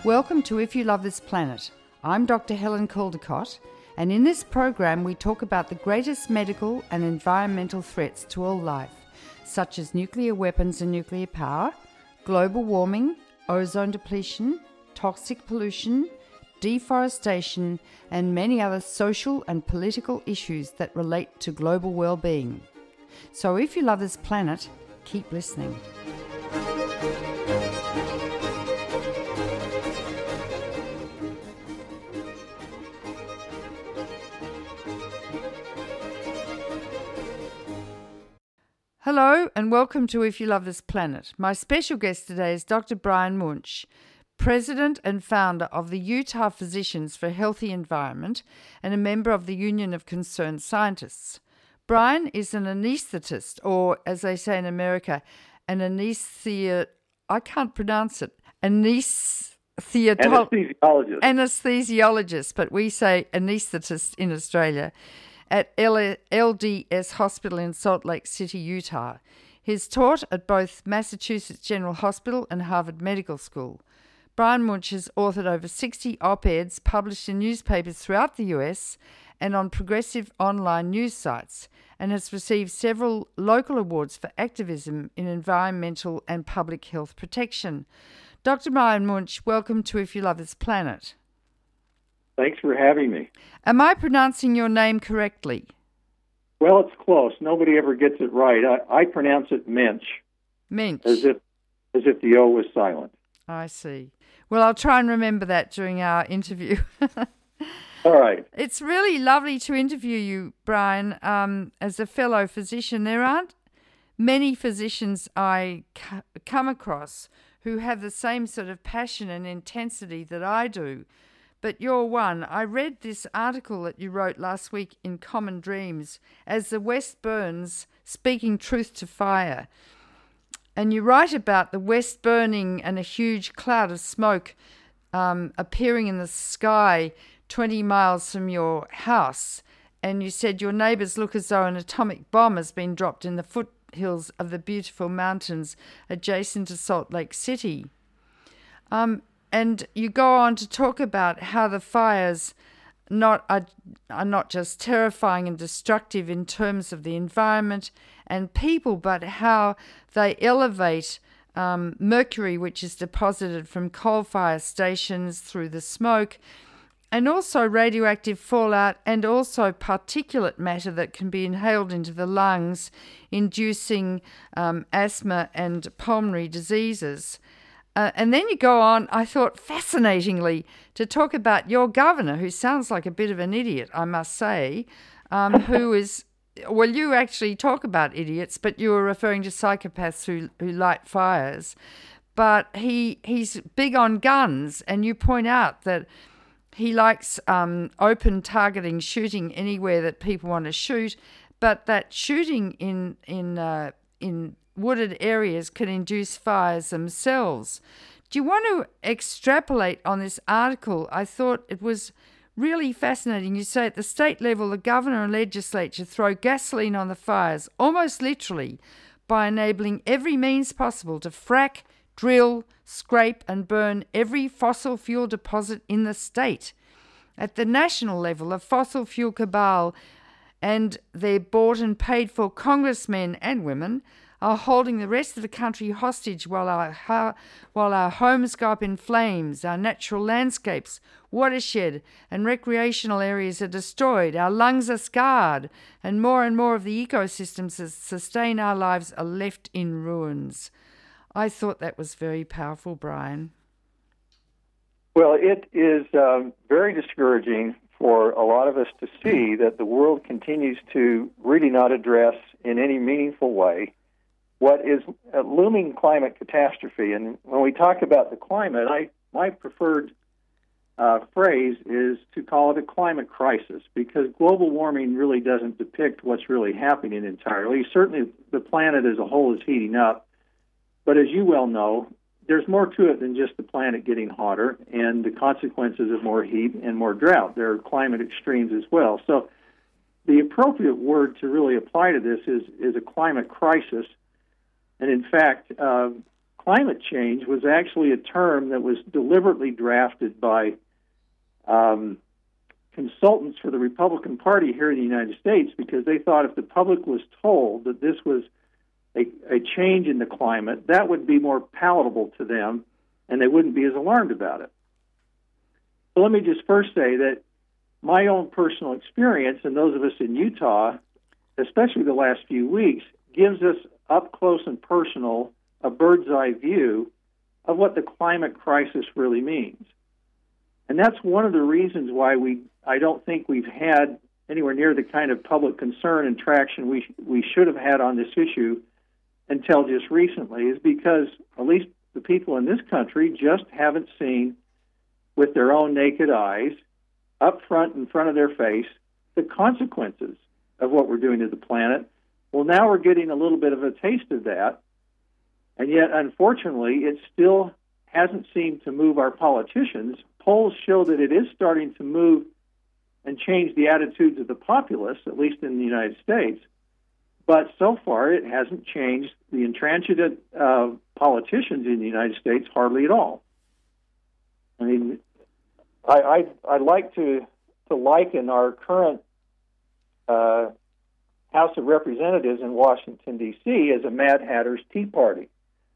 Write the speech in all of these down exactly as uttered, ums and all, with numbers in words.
Welcome to If You Love This Planet. I'm Doctor Helen Caldicott, and in this program we talk about the greatest medical and environmental threats to all life, such as nuclear weapons and nuclear power, global warming, ozone depletion, toxic pollution, deforestation, and many other social and political issues that relate to global well-being. So if you love this planet, keep listening. Hello and welcome to If You Love This Planet. My special guest today is Doctor Brian Munch, President and founder of the Utah Physicians for a Healthy Environment and a member of the Union of Concerned Scientists. Brian is an anesthetist, or as they say in America, an anesthesia, I can't pronounce it, anesthesia. Anesthesiologist. Anesthesiologist, but we say anesthetist in Australia, at L D S Hospital in Salt Lake City, Utah. He's taught at both Massachusetts General Hospital and Harvard Medical School. Brian Munch has authored over sixty op-eds published in newspapers throughout the U S and on progressive online news sites, and has received several local awards for activism in environmental and public health protection. Doctor Brian Munch, welcome to If You Love This Planet. Thanks for having me. Am I pronouncing your name correctly? Well, it's close. Nobody ever gets it right. I, I pronounce it Mensch. Mensch. As if, as if the O was silent. I see. Well, I'll try and remember that during our interview. All right. It's really lovely to interview you, Brian, um, as a fellow physician. There aren't many physicians I c- come across who have the same sort of passion and intensity that I do. But you're one. I read this article that you wrote last week in Common Dreams, As the West Burns, Speaking Truth to Fire. And you write about the West burning and a huge cloud of smoke um, appearing in the sky twenty miles from your house. And you said your neighbours look as though an atomic bomb has been dropped in the foothills of the beautiful mountains adjacent to Salt Lake City. Um, And you go on to talk about how the fires not are, are not just terrifying and destructive in terms of the environment and people, but how they elevate um, mercury, which is deposited from coal-fire stations through the smoke, and also radioactive fallout and also particulate matter that can be inhaled into the lungs, inducing um, asthma and pulmonary diseases. Uh, and then you go on, I thought fascinatingly, to talk about your governor, who sounds like a bit of an idiot, I must say, um, who is, well, you actually talk about idiots, but you were referring to psychopaths who, who light fires. But he he's big on guns, and you point out that he likes um, open targeting, shooting anywhere that people want to shoot, but that shooting in in uh, in wooded areas can induce fires themselves. Do you want to extrapolate on this article? I thought it was really fascinating. You say at the state level, the governor and legislature throw gasoline on the fires, almost literally, by enabling every means possible to frack, drill, scrape and burn every fossil fuel deposit in the state. At the national level, a fossil fuel cabal and their bought and paid for congressmen and women are holding the rest of the country hostage while our while our homes go up in flames, our natural landscapes, watershed and recreational areas are destroyed, our lungs are scarred, and more and more of the ecosystems that sustain our lives are left in ruins. I thought that was very powerful, Brian. Well, it is um, very discouraging for a lot of us to see that the world continues to really not address in any meaningful way what is a looming climate catastrophe. And when we talk about the climate, I my preferred uh, phrase is to call it a climate crisis, because global warming really doesn't depict what's really happening entirely. Certainly the planet as a whole is heating up, but as you well know, there's more to it than just the planet getting hotter and the consequences of more heat and more drought. There are climate extremes as well. So the appropriate word to really apply to this is, is a climate crisis. And in fact, uh, climate change was actually a term that was deliberately drafted by um, consultants for the Republican Party here in the United States, because they thought if the public was told that this was a, a change in the climate, that would be more palatable to them and they wouldn't be as alarmed about it. So let me just first say that my own personal experience, and those of us in Utah, especially the last few weeks, gives us up close and personal a bird's eye view of what the climate crisis really means. And that's one of the reasons why we I don't think we've had anywhere near the kind of public concern and traction we we should have had on this issue until just recently, is because at least the people in this country just haven't seen with their own naked eyes, up front in front of their face, the consequences of what we're doing to the planet. Well, now we're getting a little bit of a taste of that, and yet, unfortunately, it still hasn't seemed to move our politicians. Polls show that it is starting to move and change the attitudes of the populace, at least in the United States. But so far, it hasn't changed the intransigent uh, politicians in the United States hardly at all. I mean, I, I, I like to, to liken our current uh, House of Representatives in Washington, D C as a Mad Hatter's Tea Party.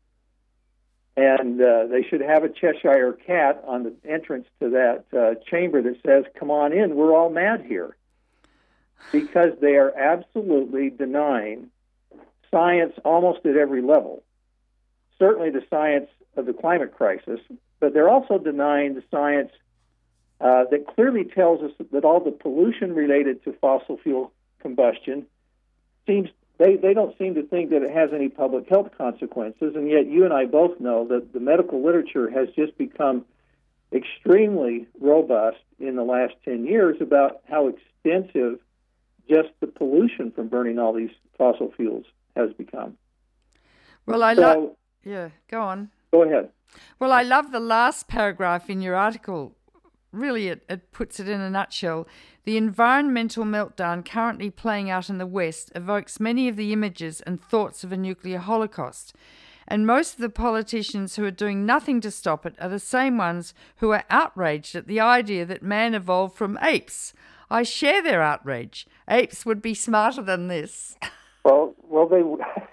And uh, they should have a Cheshire cat on the entrance to that uh, chamber that says, "Come on in, we're all mad here." Because they are absolutely denying science almost at every level. Certainly the science of the climate crisis, but they're also denying the science uh, that clearly tells us that all the pollution related to fossil fuel combustion seems They, they don't seem to think that it has any public health consequences, and yet you and I both know that the medical literature has just become extremely robust in the last ten years about how extensive just the pollution from burning all these fossil fuels has become. Well, I so, love... Yeah, go on. Go ahead. Well, I love the last paragraph in your article. Really, it, it puts it in a nutshell. The environmental meltdown currently playing out in the West evokes many of the images and thoughts of a nuclear holocaust. And most of the politicians who are doing nothing to stop it are the same ones who are outraged at the idea that man evolved from apes. I share their outrage. Apes would be smarter than this. Well, well, they.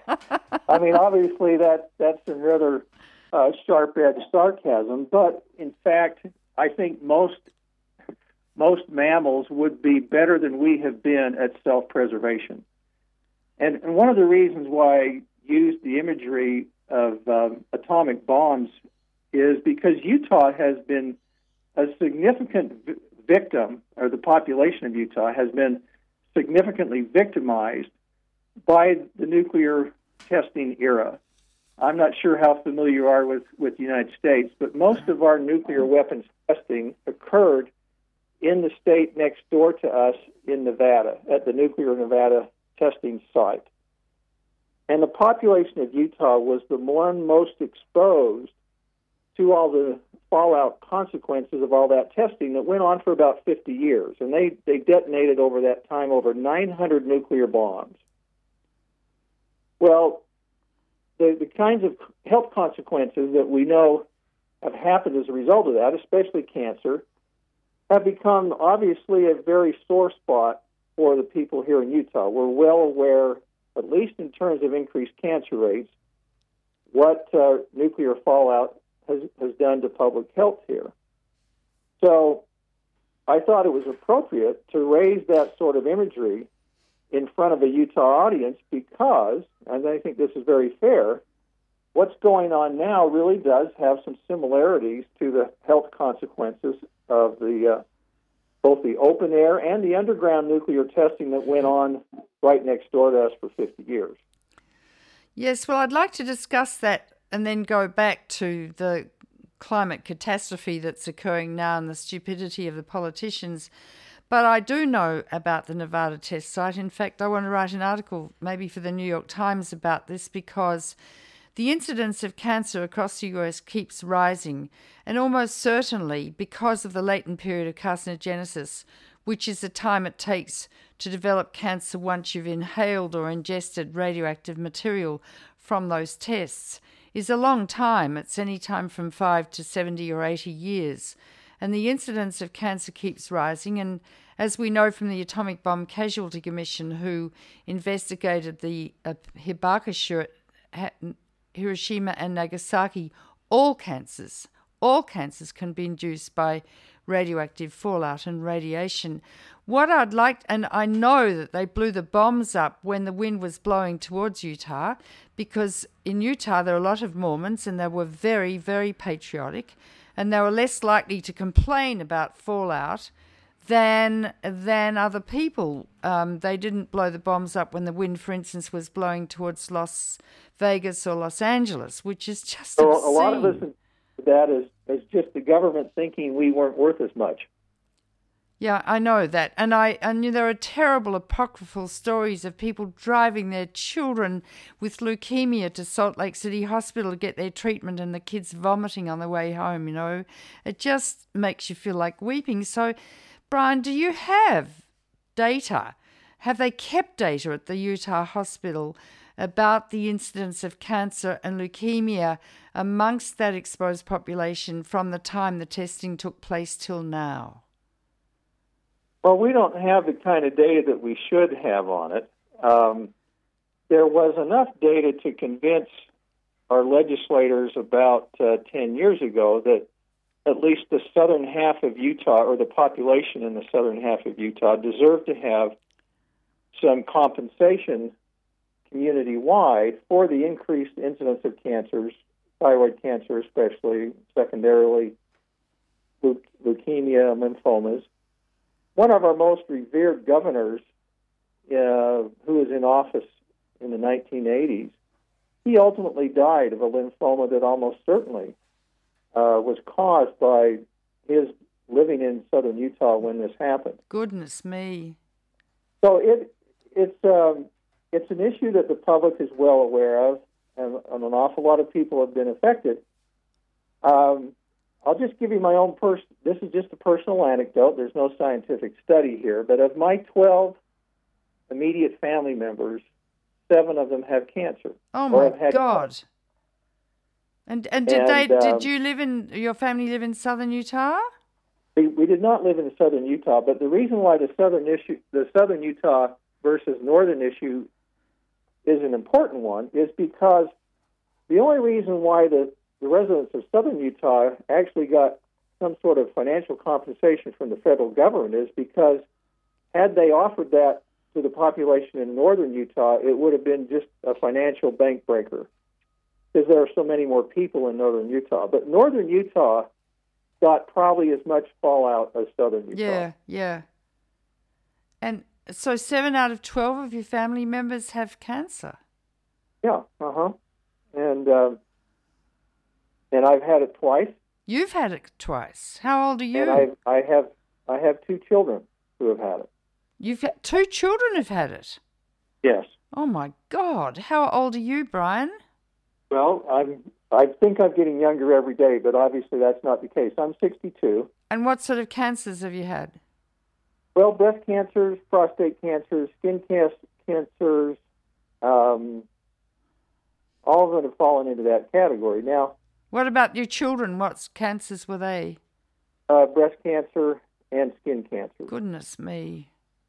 I mean, obviously that that's some rather uh, sharp-edged sarcasm, but in fact, I think most most mammals would be better than we have been at self-preservation. And, and one of the reasons why I used the imagery of um, atomic bombs is because Utah has been a significant v- victim, or the population of Utah has been significantly victimized by the nuclear testing era. I'm not sure how familiar you are with, with the United States, but most of our nuclear weapons testing occurred in the state next door to us in Nevada, at the Nuclear Nevada testing site. And the population of Utah was the one most exposed to all the fallout consequences of all that testing that went on for about fifty years. And they, they detonated over that time over nine hundred nuclear bombs. Well, the, the kinds of health consequences that we know have happened as a result of that, especially cancer, have become obviously a very sore spot for the people here in Utah. We're well aware, at least in terms of increased cancer rates, what uh, nuclear fallout has, has done to public health here. So I thought it was appropriate to raise that sort of imagery in front of a Utah audience because, and I think this is very fair, what's going on now really does have some similarities to the health consequences of the uh, both the open air and the underground nuclear testing that went on right next door to us for fifty years. Yes, well, I'd like to discuss that and then go back to the climate catastrophe that's occurring now and the stupidity of the politicians. But I do know about the Nevada test site. In fact, I want to write an article maybe for the New York Times about this because the incidence of cancer across the U S keeps rising, and almost certainly because of the latent period of carcinogenesis, which is the time it takes to develop cancer once you've inhaled or ingested radioactive material from those tests. is a long time. It's any time from five to seventy or eighty years. And the incidence of cancer keeps rising. And as we know from the Atomic Bomb Casualty Commission, who investigated the uh, Hibakusha, Hiroshima and Nagasaki, all cancers, all cancers can be induced by radioactive fallout and radiation. What I'd like, and I know that they blew the bombs up when the wind was blowing towards Utah, because in Utah there are a lot of Mormons and they were very, very patriotic, and they were less likely to complain about fallout than than other people. Um, they didn't blow the bombs up when the wind, for instance, was blowing towards Las Vegas or Los Angeles, which is just so obscene. A lot of this, that is, is just the government thinking we weren't worth as much. Yeah, I know that. And I, I knew there are terrible apocryphal stories of people driving their children with leukemia to Salt Lake City Hospital to get their treatment and the kids vomiting on the way home, you know. It just makes you feel like weeping. So, Brian, do you have data? Have they kept data at the Utah hospital about the incidence of cancer and leukemia amongst that exposed population from the time the testing took place till now? Well, we don't have the kind of data that we should have on it. Um, there was enough data to convince our legislators about uh, ten years ago that at least the southern half of Utah, or the population in the southern half of Utah, deserved to have some compensation community-wide for the increased incidence of cancers, thyroid cancer especially, secondarily leuke- leukemia, lymphomas. One of our most revered governors, uh, who was in office in the nineteen eighties, he ultimately died of a lymphoma that almost certainly uh, was caused by his living in southern Utah when this happened. Goodness me. So it it's um, it's an issue that the public is well aware of, and, and an awful lot of people have been affected. Um, I'll just give you my own pers- this is just a personal anecdote. There's no scientific study here, but of my twelve immediate family members, seven of them have cancer. Oh my God! Cancer. And and did and, they? Um, did you live in your family live in southern Utah? We, we did not live in southern Utah, but the reason why the southern issue, the southern Utah versus northern issue, is an important one is because the only reason why the The residents of southern Utah actually got some sort of financial compensation from the federal government is because had they offered that to the population in northern Utah, it would have been just a financial bank breaker because there are so many more people in northern Utah. But northern Utah got probably as much fallout as southern Utah. Yeah, yeah. And so seven out of twelve of your family members have cancer? Yeah, uh-huh. And... Uh, And I've had it twice. You've had it twice. How old are you? And I, I have, I have two children who have had it. You've had two children have had it. Yes. Oh my God! How old are you, Brian? Well, I'm. I think I'm getting younger every day, but obviously that's not the case. I'm sixty-two. And what sort of cancers have you had? Well, breast cancers, prostate cancers, skin can- cancers, um, all of them have fallen into that category. Now. What about your children? What cancers were they? Uh, breast cancer and skin cancer. Goodness me.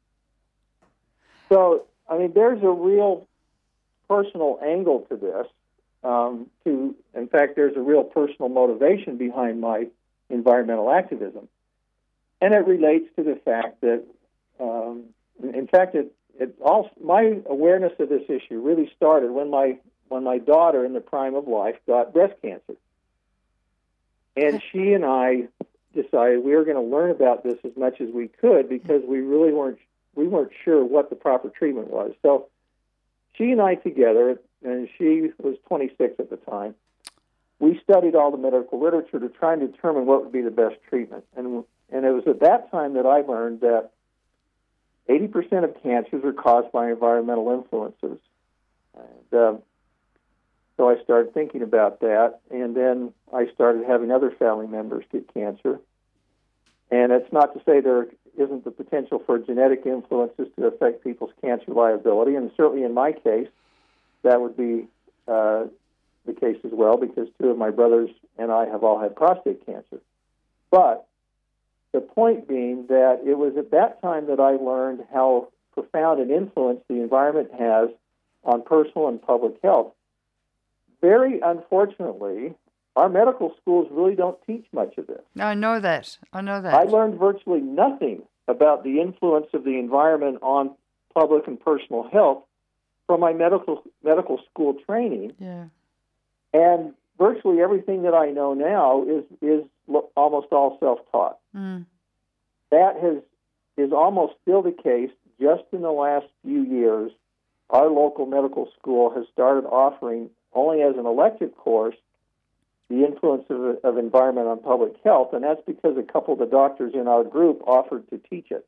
So, I mean, there's a real personal angle to this. Um, to, in fact, there's a real personal motivation behind my environmental activism. And it relates to the fact that, um, in fact, it, it all, my awareness of this issue really started when my when my daughter, in the prime of life, got breast cancer. And she and I decided we were going to learn about this as much as we could because we really weren't we weren't sure what the proper treatment was. So she and I together, and she was twenty-six at the time, we studied all the medical literature to try and determine what would be the best treatment. And and it was at that time that I learned that eighty percent of cancers are caused by environmental influences. And uh, so I started thinking about that, and then I started having other family members get cancer. And it's not to say there isn't the potential for genetic influences to affect people's cancer liability, and certainly in my case, that would be uh, the case as well, because two of my brothers and I have all had prostate cancer. But the point being that it was at that time that I learned how profound an influence the environment has on personal and public health. Very unfortunately, our medical schools really don't teach much of this. I know that. I know that. I learned virtually nothing about the influence of the environment on public and personal health from my medical medical school training. Yeah. And virtually everything that I know now is is almost all self-taught. Mm. That has is almost still the case. Just in the last few years, our local medical school has started offering, only as an elective course, the influence of, of environment on public health, and that's because a couple of the doctors in our group offered to teach it.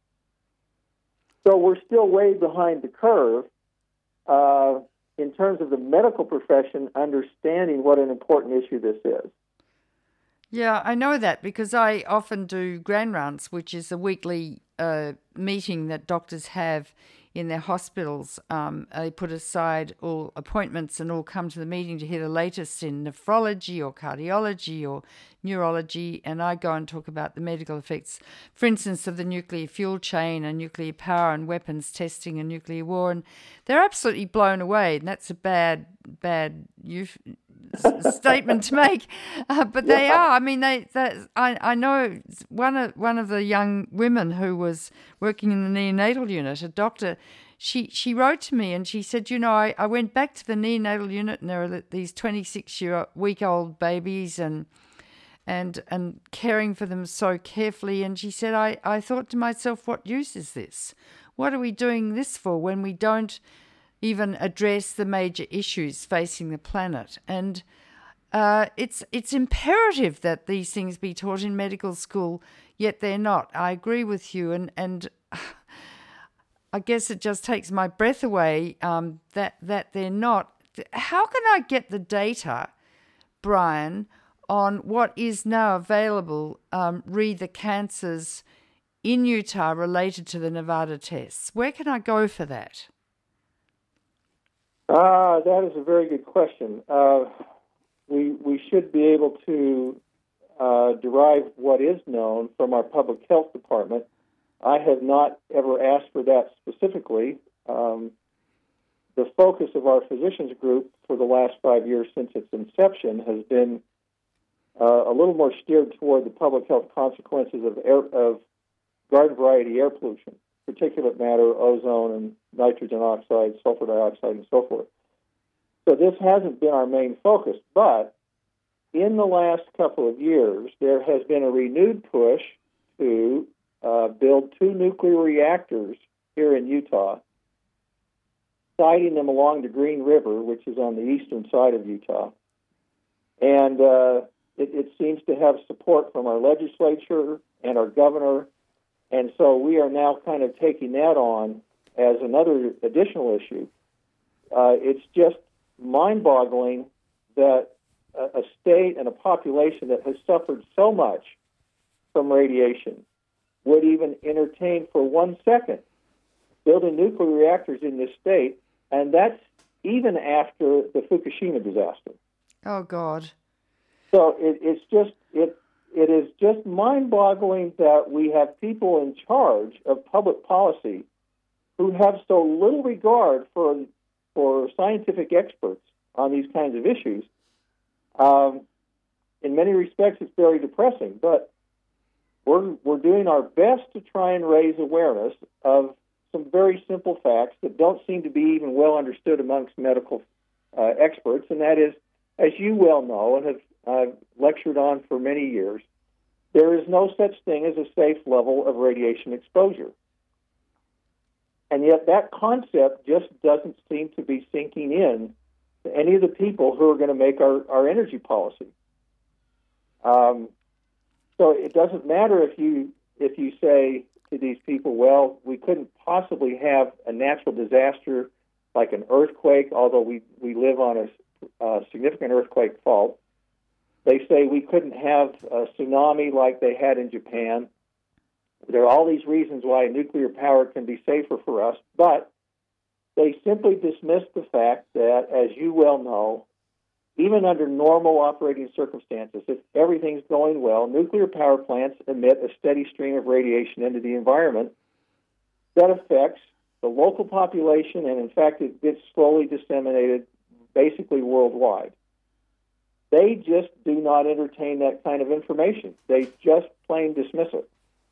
So we're still way behind the curve uh, in terms of the medical profession understanding what an important issue this is. Yeah, I know that because I often do Grand Rounds, which is a weekly uh, meeting that doctors have in their hospitals. Um, they put aside all appointments and all come to the meeting to hear the latest in nephrology or cardiology or neurology, and I go and talk about the medical effects, for instance, of the nuclear fuel chain and nuclear power and weapons testing and nuclear war, and they're absolutely blown away, and that's a bad, bad euf- statement to make, uh, but yeah. They are. I mean, they. they I, I know one of one of the young women who was working in the neonatal unit, a doctor. She she wrote to me and she said, you know, I, I went back to the neonatal unit and there are these twenty-six year week old babies and and and caring for them so carefully. And she said, I, I thought to myself, what use is this? What are we doing this for when we don't even address the major issues facing the planet? And uh, it's it's imperative that these things be taught in medical school, yet they're not. I agree with you, and and I guess it just takes my breath away um, that that they're not. How can I get the data, Brian, on what is now available, um, re the cancers in Utah related to the Nevada tests? Where can I go for that? Ah, that is a very good question. Uh, we we should be able to uh, derive what is known from our public health department. I have not ever asked for that specifically. Um, the focus of our physicians group for the last five years since its inception has been uh, a little more steered toward the public health consequences of air, of garden variety air pollution, particulate matter, ozone, and nitrogen oxide, sulfur dioxide, and so forth. So this hasn't been our main focus, but in the last couple of years, there has been a renewed push to uh, build two nuclear reactors here in Utah, siting them along the Green River, which is on the eastern side of Utah. And uh, it, it seems to have support from our legislature and our governor. And so we are now kind of taking that on as another additional issue. Uh, it's just mind-boggling that a, a state and a population that has suffered so much from radiation would even entertain for one second building nuclear reactors in this state, and that's even after the Fukushima disaster. Oh, God. So it, it's just it. It is just mind-boggling that we have people in charge of public policy who have so little regard for for scientific experts on these kinds of issues. Um, in many respects, it's very depressing, but we're we're doing our best to try and raise awareness of some very simple facts that don't seem to be even well understood amongst medical uh, experts, and that is, as you well know and have uh, lectured on for many years, there is no such thing as a safe level of radiation exposure. And yet that concept just doesn't seem to be sinking in to any of the people who are going to make our, our energy policy. Um, so it doesn't matter if you if you say to these people, well, we couldn't possibly have a natural disaster like an earthquake, although we, we live on a, a significant earthquake fault. They say we couldn't have a tsunami like they had in Japan. There are all these reasons why nuclear power can be safer for us, but they simply dismiss the fact that, as you well know, even under normal operating circumstances, if everything's going well, nuclear power plants emit a steady stream of radiation into the environment that affects the local population, and in fact, it gets slowly disseminated basically worldwide. They just do not entertain that kind of information. They just plain dismiss it.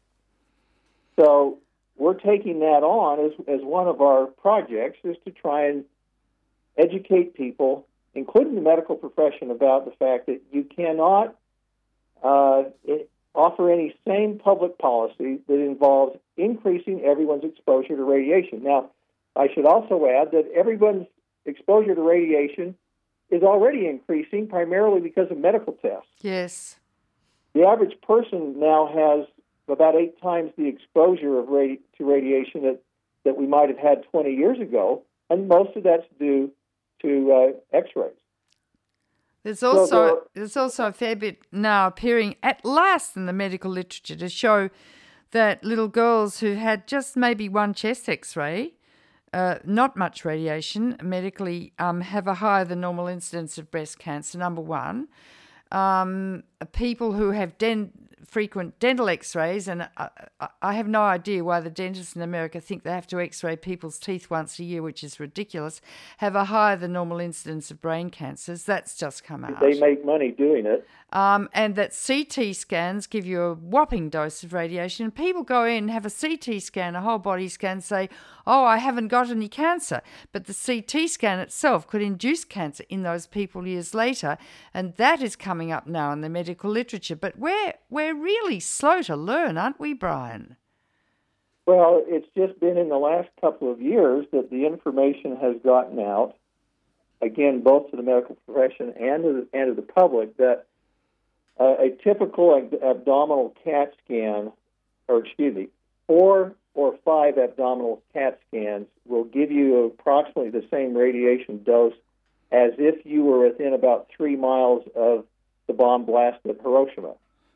So we're taking that on as, as one of our projects, is to try and educate people, including the medical profession, about the fact that you cannot uh, offer any sane public policy that involves increasing everyone's exposure to radiation. Now, I should also add that everyone's exposure to radiation is already increasing, primarily because of medical tests. Yes. The average person now has about eight times the exposure of radi- to radiation that, that we might have had twenty years ago, and most of that's due to uh, X-rays. There's also so there, there's also a fair bit now appearing at last in the medical literature to show that little girls who had just maybe one chest X-ray, uh, not much radiation medically, um, have a higher than normal incidence of breast cancer, number one. Um, people who have den- frequent dental X-rays, and I, I have no idea why the dentists in America think they have to X-ray people's teeth once a year, which is ridiculous, have a higher than normal incidence of brain cancers. That's just come out. They make money doing it. Um, and that C T scans give you a whopping dose of radiation. And people go in, have a C T scan, a whole body scan, say, oh, I haven't got any cancer. But the C T scan itself could induce cancer in those people years later. And that is coming up now in the medical literature. But we're, we're really slow to learn, aren't we, Brian? Well, it's just been in the last couple of years that the information has gotten out, again, both to the medical profession and to the, and to the public, that Uh, a typical ab- abdominal CAT scan, or excuse me, four or five abdominal CAT scans will give you approximately the same radiation dose as if you were within about three miles of the bomb blast at Hiroshima.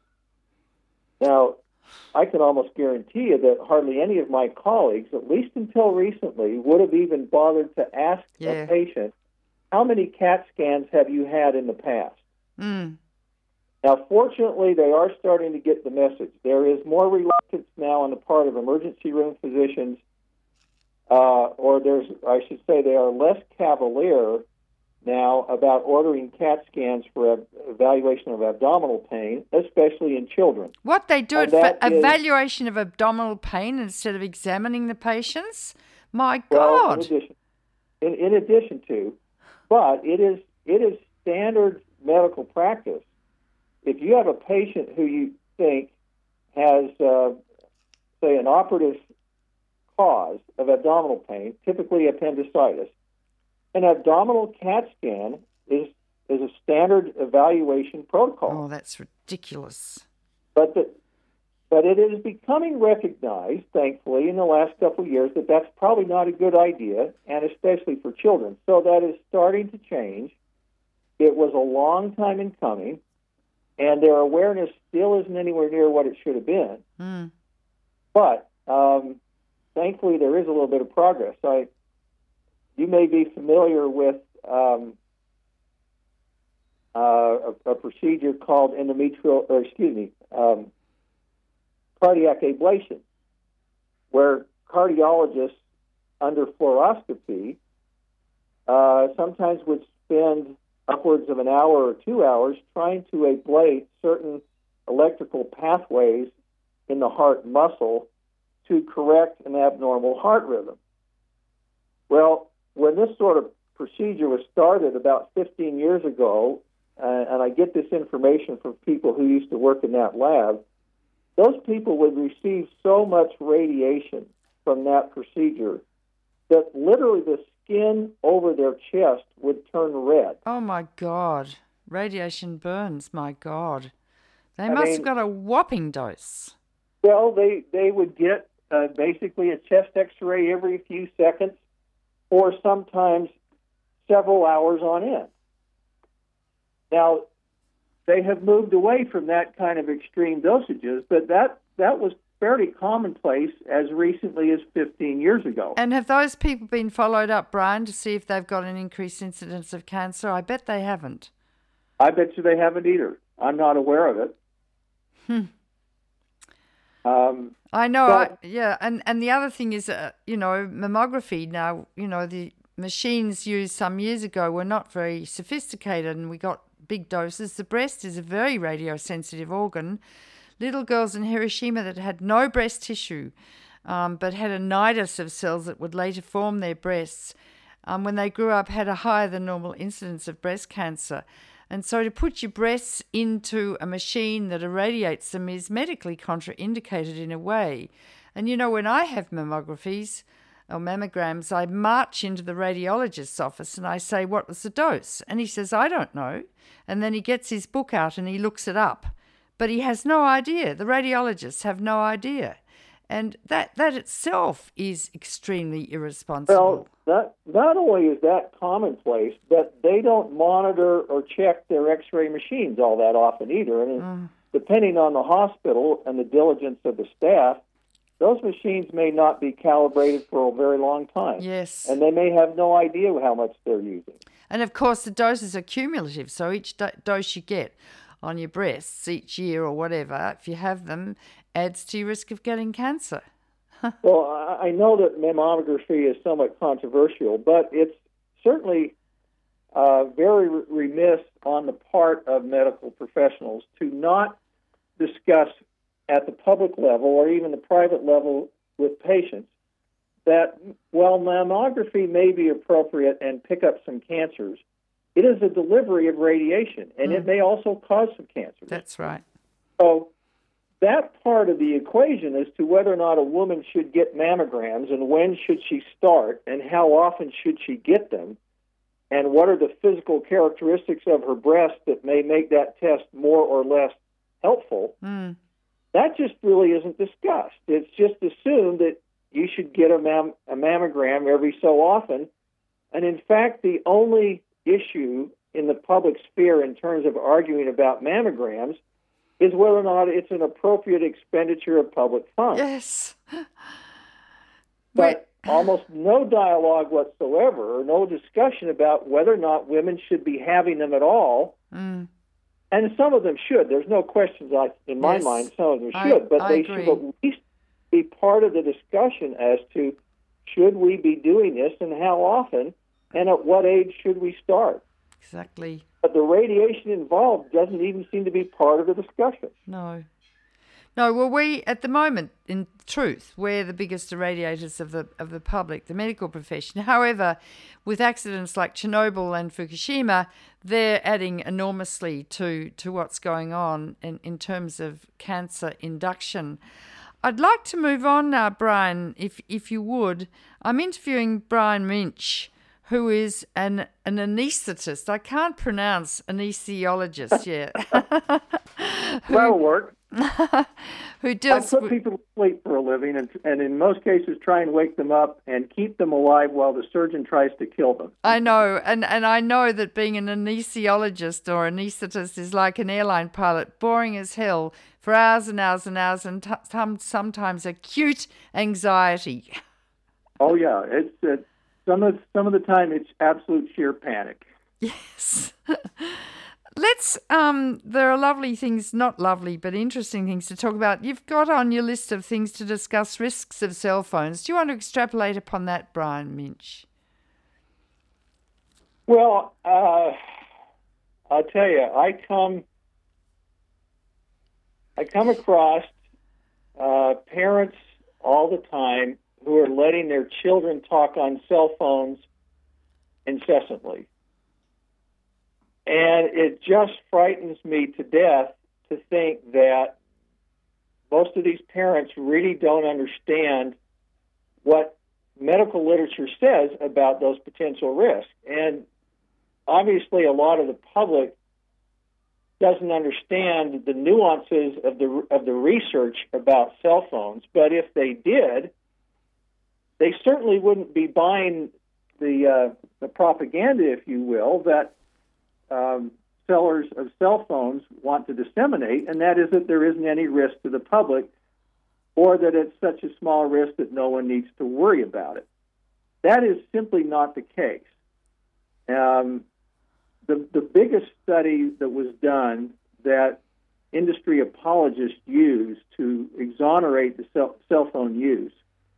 Now, I can almost guarantee you that hardly any of my colleagues, at least until recently, would have even bothered to ask yeah. a patient, how many CAT scans have you had in the past? Mm. Now, fortunately, they are starting to get the message. There is more reluctance now on the part of emergency room physicians, uh, or there's, I should say, they are less cavalier now about ordering CAT scans for ab- evaluation of abdominal pain, especially in children. What, they do and it for is, evaluation of abdominal pain instead of examining the patients? My God! Well, in addition, in, in addition to, but it is it is standard medical practice. If you have a patient who you think has, uh, say, an operative cause of abdominal pain, typically appendicitis, an abdominal CAT scan is is a standard evaluation protocol. Oh, that's ridiculous. But the, but it is becoming recognized, thankfully, in the last couple of years that that's probably not a good idea, and especially for children. So that is starting to change. It was a long time in coming. And their awareness still isn't anywhere near what it should have been. Mm. But um, thankfully, there is a little bit of progress. I, you may be familiar with um, uh, a, a procedure called endometrial, or excuse me, um, cardiac ablation, where cardiologists under fluoroscopy uh, sometimes would spend upwards of an hour or two hours trying to ablate certain electrical pathways in the heart muscle to correct an abnormal heart rhythm. Well, when this sort of procedure was started about fifteen years ago, uh, and I get this information from people who used to work in that lab, those people would receive so much radiation from that procedure that literally the skin over their chest would turn red. Oh, my God. Radiation burns, my God. They I must mean, have got a whopping dose. Well, they, they would get uh, basically a chest X-ray every few seconds or sometimes several hours on end. Now, they have moved away from that kind of extreme dosages, but that, that was fairly commonplace as recently as fifteen years ago. And have those people been followed up, Brian, to see if they've got an increased incidence of cancer? I bet they haven't. I bet you they haven't either. I'm not aware of it. Hmm. Um, I know, but, I, yeah, and, and the other thing is, uh, you know, mammography now, you know, the machines used some years ago were not very sophisticated and we got big doses. The breast is a very radiosensitive organ. Little girls in Hiroshima that had no breast tissue um, but had a nidus of cells that would later form their breasts, um, when they grew up had a higher than normal incidence of breast cancer. And so to put your breasts into a machine that irradiates them is medically contraindicated in a way. And, you know, when I have mammographies or mammograms, I march into the radiologist's office and I say, what was the dose? And he says, I don't know. And then he gets his book out and he looks it up. But he has no idea. The radiologists have no idea. And that, that itself is extremely irresponsible. Well, that, not only is that commonplace, but they don't monitor or check their X-ray machines all that often either. And mm. depending on the hospital and the diligence of the staff, those machines may not be calibrated for a very long time. Yes. And they may have no idea how much they're using. And, of course, the doses are cumulative, so each do- dose you get on your breasts each year or whatever, if you have them, adds to your risk of getting cancer. Well, I know that mammography is somewhat controversial, but it's certainly uh, very remiss on the part of medical professionals to not discuss at the public level or even the private level with patients that while mammography may be appropriate and pick up some cancers, it is a delivery of radiation, and mm. it may also cause some cancer. That's right. So that part of the equation as to whether or not a woman should get mammograms and when should she start and how often should she get them and what are the physical characteristics of her breast that may make that test more or less helpful, mm. that just really isn't discussed. It's just assumed that you should get a, mam- a mammogram every so often. And in fact, the only issue in the public sphere in terms of arguing about mammograms is whether or not it's an appropriate expenditure of public funds. Yes. But almost no dialogue whatsoever, or no discussion about whether or not women should be having them at all. Mm. And some of them should. There's no questions I, in my yes. mind some of them I, should, but I they agree. should at least be part of the discussion as to should we be doing this and how often and at what age should we start. Exactly. But the radiation involved doesn't even seem to be part of the discussion. No. No, well, we, at the moment, in truth, we're the biggest irradiators of the of the public, the medical profession. However, with accidents like Chernobyl and Fukushima, they're adding enormously to, to what's going on in, in terms of cancer induction. I'd like to move on now, Brian, if if you would. I'm interviewing Brian Minch, who is an, an anaesthetist. I can't pronounce anesthesiologist yet. who, That'll work. who deals I put with, people to sleep for a living, and, and in most cases try and wake them up and keep them alive while the surgeon tries to kill them. I know, and, and I know that being an anesthesiologist or anaesthetist is like an airline pilot, boring as hell for hours and hours and hours, and t- sometimes acute anxiety. Oh, yeah. It's uh, some of some of the time it's absolute sheer panic. Yes. Let's, um, there are lovely things, not lovely, but interesting things to talk about. You've got on your list of things to discuss risks of cell phones. Do you want to extrapolate upon that, Brian Minch? Well, uh, I'll tell you, I come, I come across uh, parents all the time who are letting their children talk on cell phones incessantly. And it just frightens me to death to think that most of these parents really don't understand what medical literature says about those potential risks. And obviously a lot of the public doesn't understand the nuances of the of the research about cell phones, but if they did, they certainly wouldn't be buying the uh, the propaganda, if you will, that um, sellers of cell phones want to disseminate, and that is that there isn't any risk to the public, or that it's such a small risk that no one needs to worry about it. That is simply not the case. Um, the, the biggest study that was done that industry apologists use to exonerate the cell, cell phone use,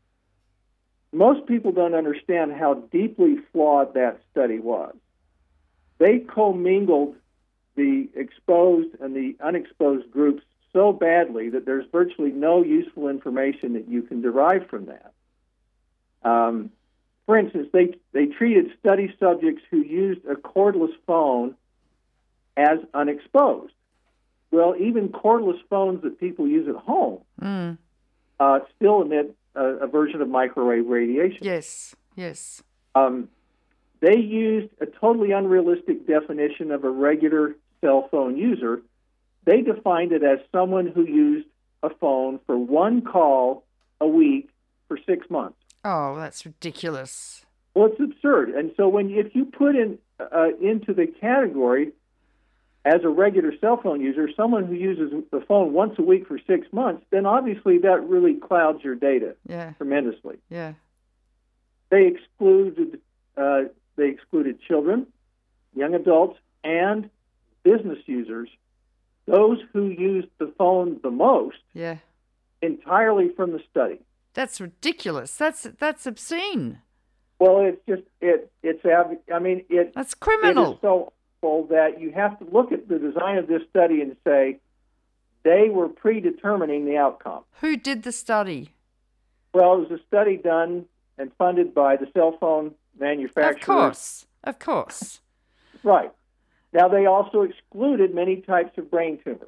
most people don't understand how deeply flawed that study was. They commingled the exposed and the unexposed groups so badly that there's virtually no useful information that you can derive from that. Um, for instance, they, they treated study subjects who used a cordless phone as unexposed. Well, even cordless phones that people use at home mm. uh, still emit a, a version of microwave radiation. Yes, yes. Um, they used a totally unrealistic definition of a regular cell phone user. They defined it as someone who used a phone for one call a week for six months. Oh, that's ridiculous. Well, it's absurd. And so when if you put in uh, into the category as a regular cell phone user, someone who uses the phone once a week for six months, then obviously that really clouds your data yeah. tremendously. Yeah. They excluded uh, they excluded children, young adults, and business users, those who used the phone the most, yeah. entirely from the study. That's ridiculous. That's that's obscene. Well, it's just it it's I mean it. That's criminal. It is so awful that you have to look at the design of this study and say they were predetermining the outcome. Who did the study? Well, it was a study done and funded by the cell phone manufacturers. Of course, of course. Right. Now, they also excluded many types of brain tumors.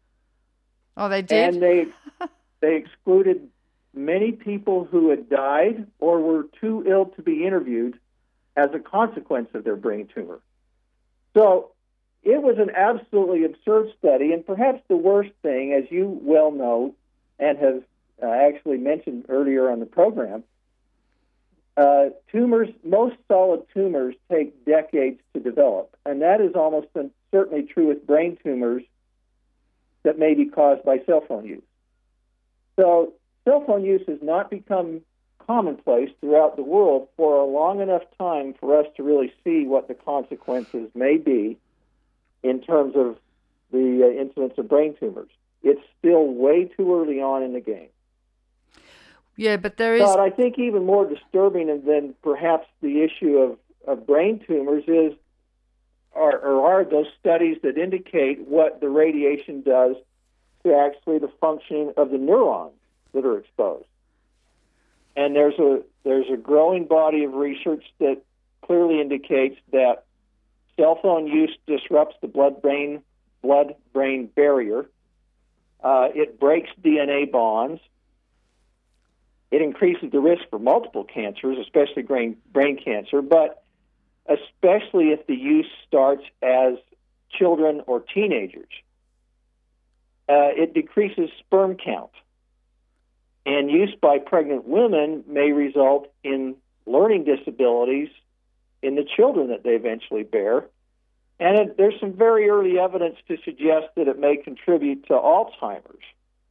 Oh, they did? And they they excluded many people who had died or were too ill to be interviewed as a consequence of their brain tumor. So it was an absolutely absurd study, and perhaps the worst thing, as you well know and have uh, actually mentioned earlier on the program, uh, tumors, most solid tumors take decades to develop, and that is almost certainly true with brain tumors that may be caused by cell phone use. So cell phone use has not become commonplace throughout the world for a long enough time for us to really see what the consequences may be in terms of the uh, incidence of brain tumors. It's still way too early on in the game. Yeah, but there is... But I think even more disturbing than perhaps the issue of, of brain tumors is are, or are those studies that indicate what the radiation does to actually the functioning of the neurons that are exposed. And there's a there's a growing body of research that clearly indicates that cell phone use disrupts the blood-brain blood-brain barrier. Uh, it breaks D N A bonds. It increases the risk for multiple cancers, especially brain brain cancer, but especially if the use starts as children or teenagers. Uh, it decreases sperm count. And use by pregnant women may result in learning disabilities in the children that they eventually bear. And it, there's some very early evidence to suggest that it may contribute to Alzheimer's.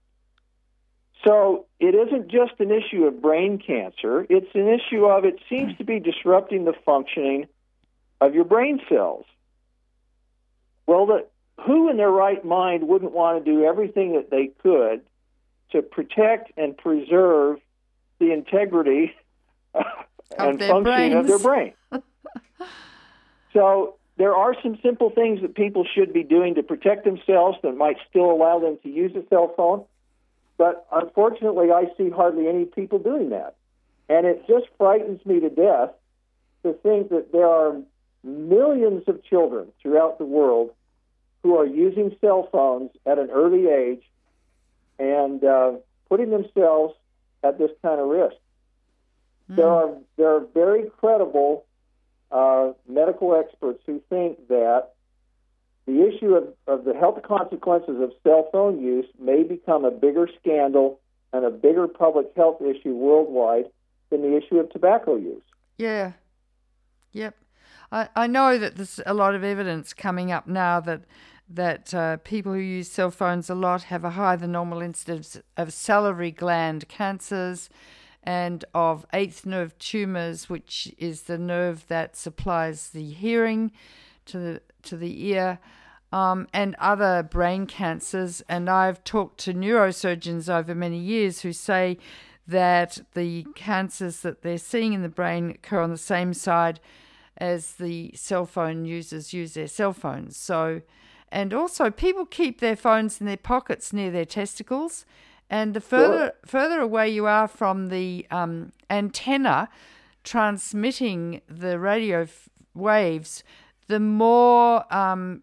So it isn't just an issue of brain cancer. It's an issue of it seems to be disrupting the functioning of your brain cells. Well, the, who in their right mind wouldn't want to do everything that they could to protect and preserve the integrity and functioning brains. of their brain? So there are some simple things that people should be doing to protect themselves that might still allow them to use a cell phone. But unfortunately, I see hardly any people doing that. And it just frightens me to death to think that there are millions of children throughout the world who are using cell phones at an early age and uh, putting themselves at this kind of risk. Mm. There are there are very credible uh, medical experts who think that the issue of, of the health consequences of cell phone use may become a bigger scandal and a bigger public health issue worldwide than the issue of tobacco use. Yeah. Yep. I, I know that there's a lot of evidence coming up now that that uh, people who use cell phones a lot have a higher than normal incidence of salivary gland cancers and of eighth nerve tumors, which is the nerve that supplies the hearing to the to the ear, um, and other brain cancers. And I've talked to neurosurgeons over many years who say that the cancers that they're seeing in the brain occur on the same side as the cell phone users use their cell phones. So, and also people keep their phones in their pockets near their testicles, and the further sure. further away you are from the um, antenna transmitting the radio f- waves, the more um,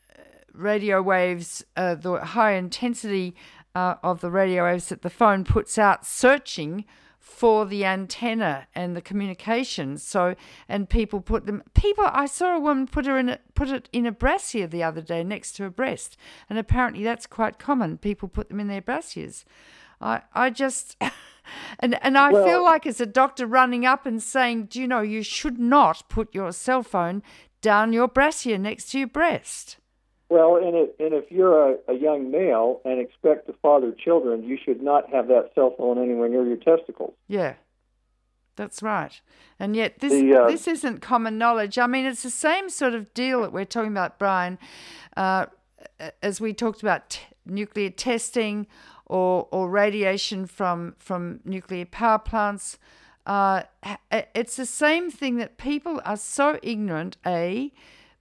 radio waves, uh, the high intensity uh, of the radio waves that the phone puts out, searching for the antenna and the communications. So, and people put them. People, I saw a woman put her in a, put it in a brassiere the other day next to her breast, and apparently that's quite common. People put them in their brassieres. I, I just, and and I well, feel like as a doctor running up and saying, do you know, you should not put your cell phone down your brassiere next to your breast. Well, and, it, and if you're a, a young male and expect to father children, you should not have that cell phone anywhere near your testicles. Yeah, that's right. And yet this the, uh, this isn't common knowledge. I mean, it's the same sort of deal that we're talking about, Brian, uh, as we talked about t- nuclear testing or or radiation from, from nuclear power plants. Uh, it's the same thing that people are so ignorant, A,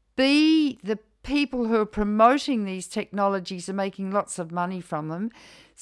B, the people who are promoting these technologies are making lots of money from them.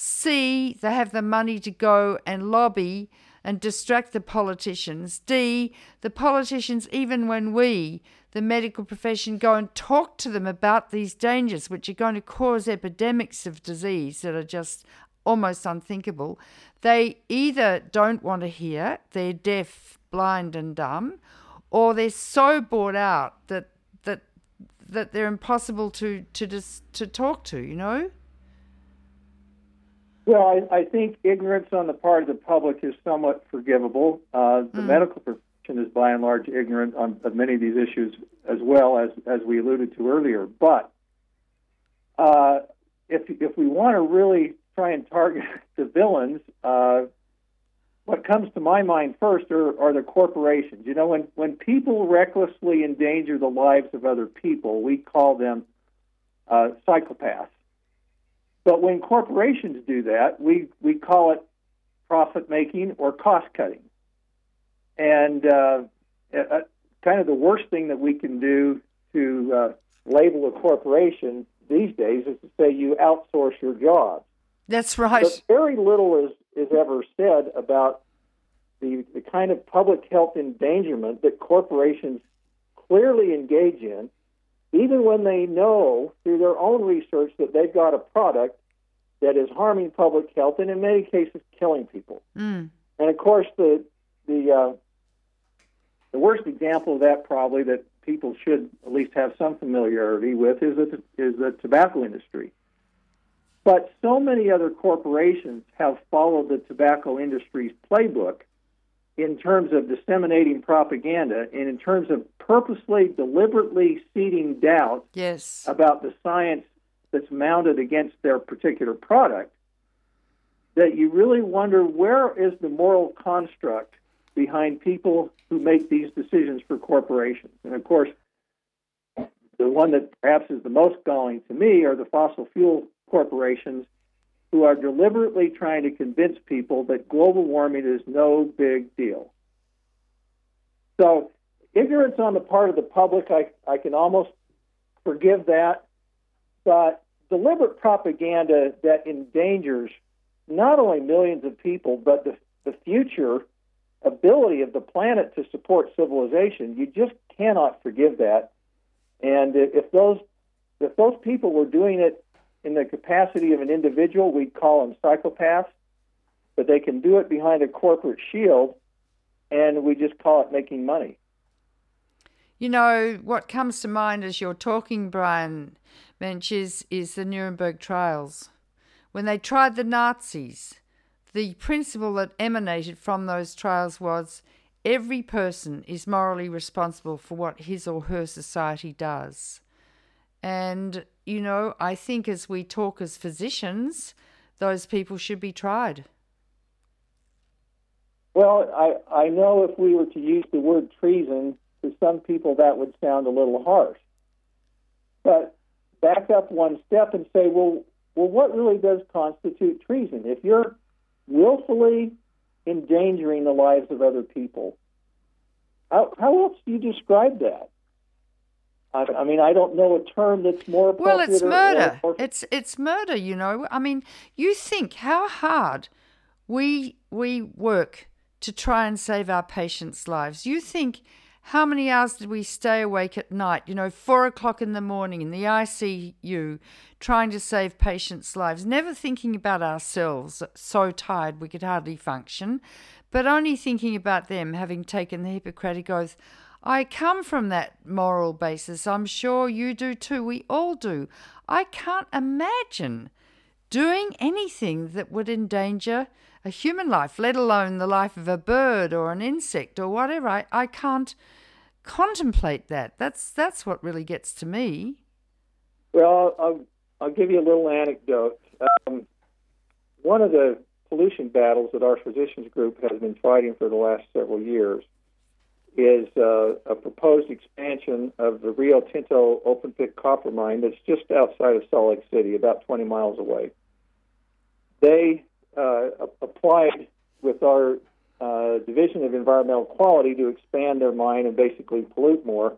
C, they have the money to go and lobby and distract the politicians. D, the politicians, even when we, the medical profession, go and talk to them about these dangers, which are going to cause epidemics of disease that are just almost unthinkable, they either don't want to hear, they're deaf, blind and dumb, or they're so bored out that that that they're impossible to to just to talk to, you know? Well, I, I think ignorance on the part of the public is somewhat forgivable. Uh, the mm. medical profession is by and large ignorant on, on many of these issues as well, as as we alluded to earlier. But uh, if if we want to really try and target the villains, uh, what comes to my mind first are, are the corporations. You know, when, when people recklessly endanger the lives of other people, we call them uh, psychopaths. But when corporations do that, we, we call it profit-making or cost-cutting. And uh, uh, kind of the worst thing that we can do to uh, label a corporation these days is to say you outsource your job. That's right. But very little is, is ever said about the, the kind of public health endangerment that corporations clearly engage in, even when they know through their own research that they've got a product that is harming public health and in many cases killing people. Mm. And of course, the the uh, the worst example of that probably that people should at least have some familiarity with is the, is the tobacco industry. But so many other corporations have followed the tobacco industry's playbook in terms of disseminating propaganda and in terms of purposely, deliberately seeding doubt yes. about the science that's mounted against their particular product, that you really wonder where is the moral construct behind people who make these decisions for corporations. And of course, the one that perhaps is the most galling to me are the fossil fuel corporations who are deliberately trying to convince people that global warming is no big deal. So ignorance on the part of the public, I, I can almost forgive that, but deliberate propaganda that endangers not only millions of people, but the, the future ability of the planet to support civilization, you just cannot forgive that. And if those if those people were doing it in the capacity of an individual, we'd call them psychopaths, but they can do it behind a corporate shield, and we just call it making money. You know, what comes to mind as you're talking, Brian Mensch, is, is the Nuremberg trials. When they tried the Nazis, the principle that emanated from those trials was every person is morally responsible for what his or her society does. And, you know, I think as we talk as physicians, those people should be tried. Well, I, I know if we were to use the word treason, to some people that would sound a little harsh. But back up one step and say, well, well, what really does constitute treason? If you're willfully endangering the lives of other people, how, how else do you describe that? I, I mean, I don't know a term that's more appropriate. Well, it's or, murder. Or, or... It's it's murder. You know. I mean, you think how hard we we work to try and save our patients' lives. You think how many hours did we stay awake at night? You know, four o'clock in the morning in the I C U, trying to save patients' lives, never thinking about ourselves. So tired we could hardly function, but only thinking about them, having taken the Hippocratic Oath. I come from that moral basis. I'm sure you do too. We all do. I can't imagine doing anything that would endanger a human life, let alone the life of a bird or an insect or whatever. I, I can't contemplate that. That's that's what really gets to me. Well, I'll, I'll give you a little anecdote. Um, one of the pollution battles that our physicians group has been fighting for the last several years is uh, a proposed expansion of the Rio Tinto open pit copper mine that's just outside of Salt Lake City, about twenty miles away. They uh, applied with our uh, Division of Environmental Quality to expand their mine and basically pollute more.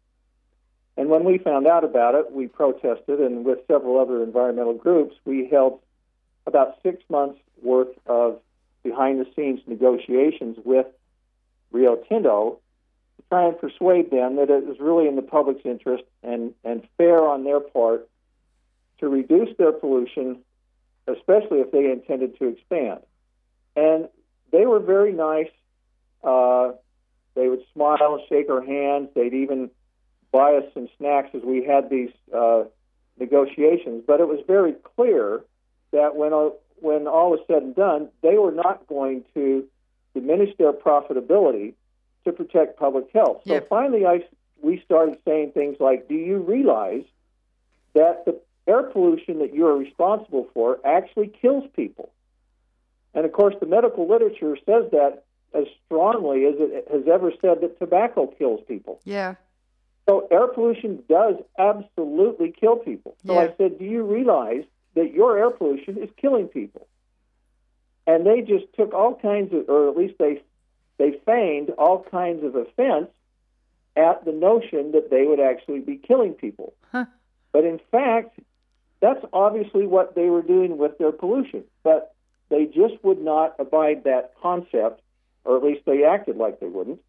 And when we found out about it, we protested, and with several other environmental groups, we held about six months worth of behind-the-scenes negotiations with Rio Tinto to try and persuade them that it was really in the public's interest and, and fair on their part to reduce their pollution, especially if they intended to expand. And they were very nice. Uh, they would smile and shake our hands. They'd even buy us some snacks as we had these uh, negotiations. But it was very clear that when, uh, when all was said and done, they were not going to diminish their profitability to protect public health. So yep. finally, I, we started saying things like, do you realize that the air pollution that you are responsible for actually kills people? And, of course, the medical literature says that as strongly as it has ever said that tobacco kills people. Yeah. So air pollution does absolutely kill people. So yeah. I said, do you realize that your air pollution is killing people? And they just took all kinds of, or at least they they feigned all kinds of offense at the notion that they would actually be killing people. Huh. But in fact, that's obviously what they were doing with their pollution. But they just would not abide that concept, or at least they acted like they wouldn't.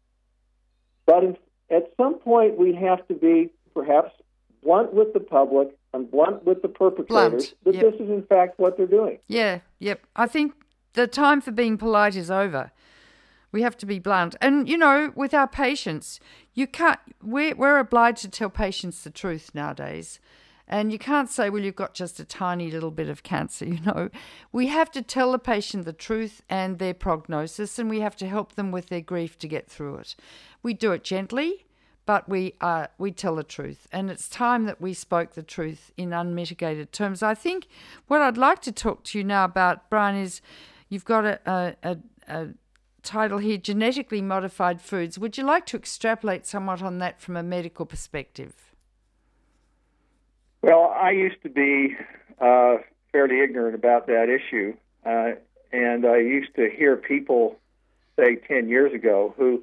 But in, at some point, we have to be perhaps blunt with the public and blunt with the perpetrators Blunt. that Yep. this is in fact what they're doing. Yeah, yep. I think the time for being polite is over. We have to be blunt. And, you know, with our patients, you can't, we're, we're obliged to tell patients the truth nowadays. And you can't say, well, you've got just a tiny little bit of cancer, you know. We have to tell the patient the truth and their prognosis, and we have to help them with their grief to get through it. We do it gently, but we uh, we tell the truth. And it's time that we spoke the truth in unmitigated terms. I think what I'd like to talk to you now about, Brian, is you've got a, a, a, a title here, Genetically Modified Foods. Would you like to extrapolate somewhat on that from a medical perspective? Well, I used to be uh, fairly ignorant about that issue, uh, and I used to hear people say ten years ago who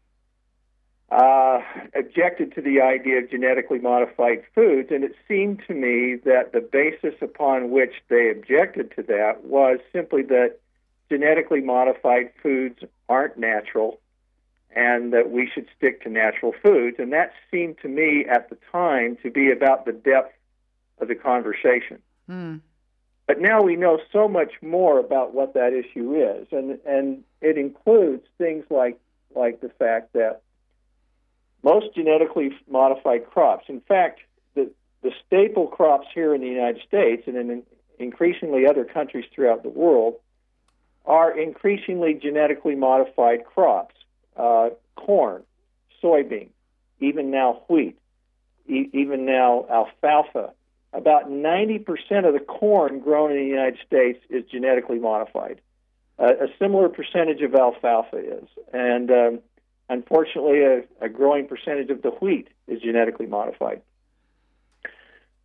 uh, objected to the idea of genetically modified foods, and it seemed to me that the basis upon which they objected to that was simply that genetically modified foods aren't natural and that we should stick to natural foods, and that seemed to me at the time to be about the depth of the conversation. Mm. But now we know so much more about what that issue is, and and it includes things like like the fact that most genetically modified crops, in fact, the the staple crops here in the United States and in increasingly other countries throughout the world, are increasingly genetically modified crops. Uh, corn, soybean, even now wheat, e- even now alfalfa. About ninety percent of the corn grown in the United States is genetically modified. Uh, a similar percentage of alfalfa is. And um, unfortunately, a, a growing percentage of the wheat is genetically modified.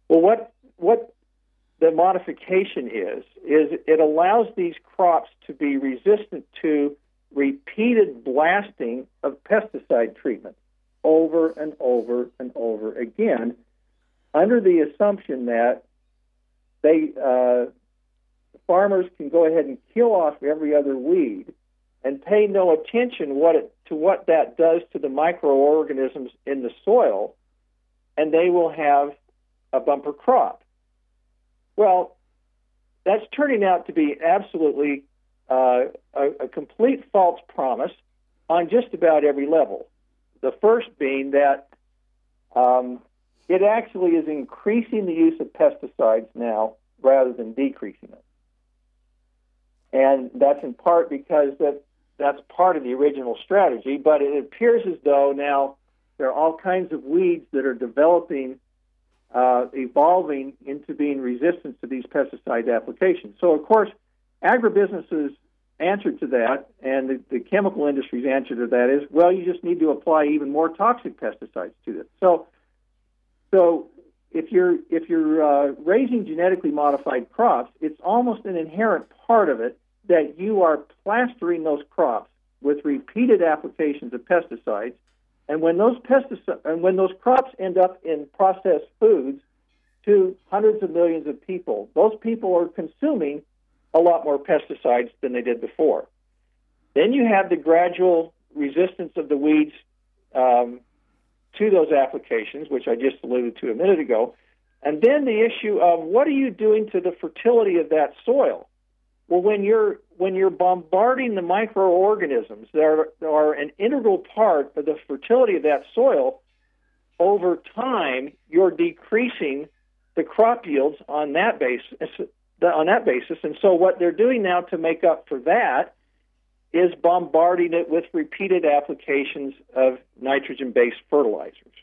Well, what what the modification is, is it allows these crops to be resistant to repeated blasting of pesticide treatment over and over and over again, under the assumption that they uh, farmers can go ahead and kill off every other weed and pay no attention what it, to what that does to the microorganisms in the soil, and they will have a bumper crop. Well, that's turning out to be absolutely uh, a, a complete false promise on just about every level. The first being that um, it actually is increasing the use of pesticides now rather than decreasing it. And that's in part because that, that's part of the original strategy, but it appears as though now there are all kinds of weeds that are developing, uh, evolving into being resistant to these pesticide applications. So, of course, agribusinesses' answer to that, and the, the chemical industry's answer to that is, well, you just need to apply even more toxic pesticides to it. So, so if you're if you're uh, raising genetically modified crops, it's almost an inherent part of it that you are plastering those crops with repeated applications of pesticides, and when those pesticides and when those crops end up in processed foods to hundreds of millions of people, those people are consuming a lot more pesticides than they did before. Then you have the gradual resistance of the weeds um, to those applications, which I just alluded to a minute ago, and then the issue of what are you doing to the fertility of that soil? Well, when you're when you're bombarding the microorganisms that are, that are an integral part of the fertility of that soil, over time you're decreasing the crop yields on that basis. On that basis, and so what they're doing now to make up for that is bombarding it with repeated applications of nitrogen-based fertilizers,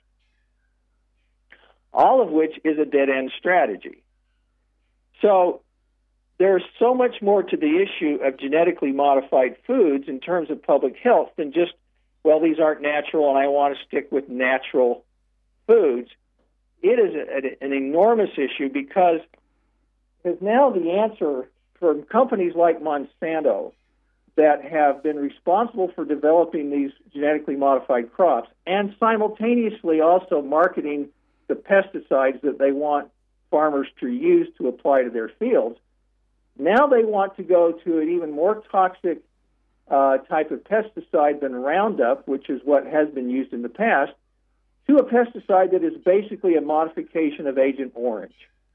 all of which is a dead-end strategy. So there's so much more to the issue of genetically modified foods in terms of public health than just, well, these aren't natural and I want to stick with natural foods. It is a, an enormous issue because Because now the answer from companies like Monsanto that have been responsible for developing these genetically modified crops and simultaneously also marketing the pesticides that they want farmers to use to apply to their fields, now they want to go to an even more toxic uh, type of pesticide than Roundup, which is what has been used in the past, to a pesticide that is basically a modification of Agent Orange.